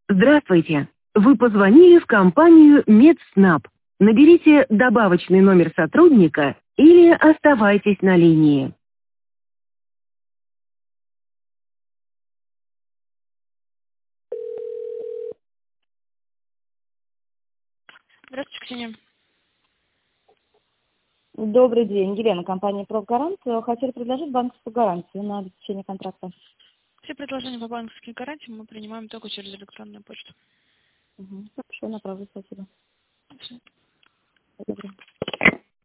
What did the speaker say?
Здравствуйте. Вы позвонили в компанию Медснаб. Наберите добавочный номер сотрудника или оставайтесь на линии. Здравствуйте, Ксения. Добрый день, Елена, компания «Профгарант». Хотели предложить банковскую гарантию на обеспечение контракта. Все предложения по банковским гарантиям мы принимаем только через электронную почту. Хорошо, направлю, спасибо. Все. Добрый.